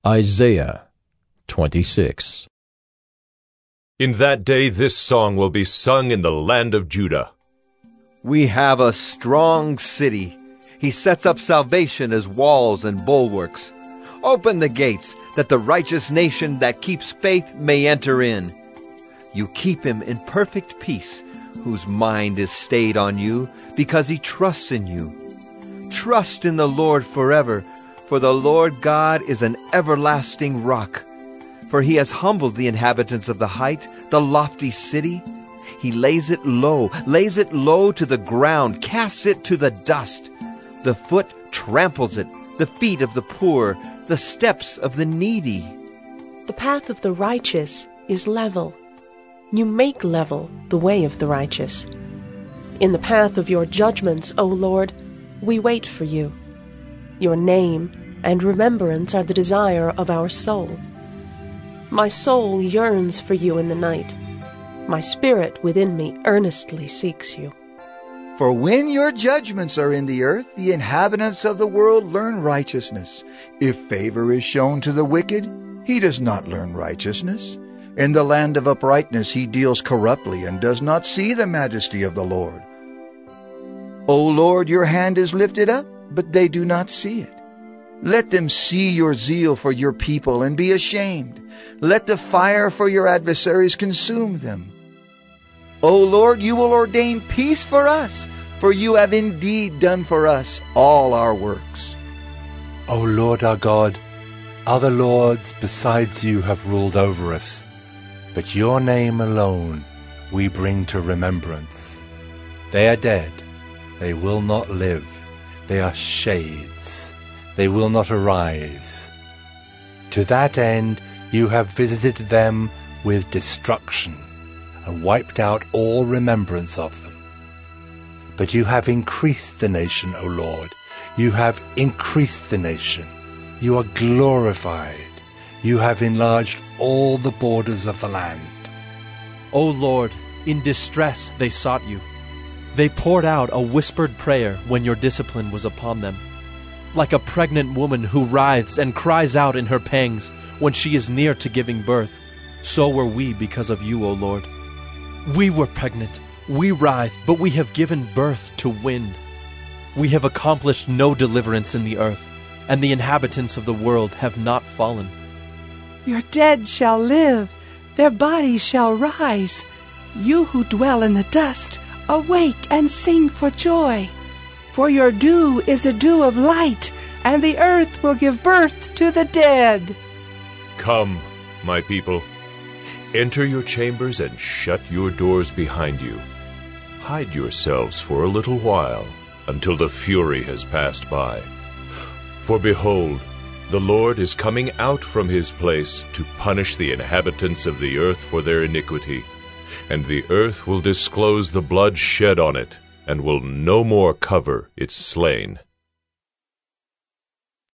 Isaiah 26. In that day this song will be sung in the land of Judah. We have a strong city. He sets up salvation as walls and bulwarks. Open the gates, that the righteous nation that keeps faith may enter in. You keep him in perfect peace, whose mind is stayed on you, because he trusts in you. Trust in the Lord forever, for the Lord God is an everlasting rock. For he has humbled the inhabitants of the height, the lofty city. He lays it low to the ground, casts it to the dust. The foot tramples it, the feet of the poor, the steps of the needy. The path of the righteous is level. You make level the way of the righteous. In the path of your judgments, O Lord, we wait for you. Your name and remembrance are the desire of our soul. My soul yearns for you in the night. My spirit within me earnestly seeks you. For when your judgments are in the earth, the inhabitants of the world learn righteousness. If favor is shown to the wicked, he does not learn righteousness. In the land of uprightness he deals corruptly and does not see the majesty of the Lord. O Lord, your hand is lifted up, but they do not see it. Let them see your zeal for your people and be ashamed. Let the fire for your adversaries consume them. O Lord, you will ordain peace for us, for you have indeed done for us all our works. O Lord our God, other lords besides you have ruled over us, but your name alone we bring to remembrance. They are dead, they will not live. They are shades, they will not arise. To that end you have visited them with destruction, and wiped out all remembrance of them. But you have increased the nation, O Lord. You have increased the nation. You are glorified. You have enlarged all the borders of the land. O Lord, in distress they sought you. They poured out a whispered prayer when your discipline was upon them. Like a pregnant woman who writhes and cries out in her pangs when she is near to giving birth, so were we because of you, O Lord. We were pregnant, we writhed, but we have given birth to wind. We have accomplished no deliverance in the earth, and the inhabitants of the world have not fallen. Your dead shall live, their bodies shall rise. You who dwell in the dust, awake and sing for joy. For your dew is a dew of light, and the earth will give birth to the dead. Come, my people. Enter your chambers and shut your doors behind you. Hide yourselves for a little while, until the fury has passed by. For behold, the Lord is coming out from his place to punish the inhabitants of the earth for their iniquity, and the earth will disclose the blood shed on it, and will no more cover its slain.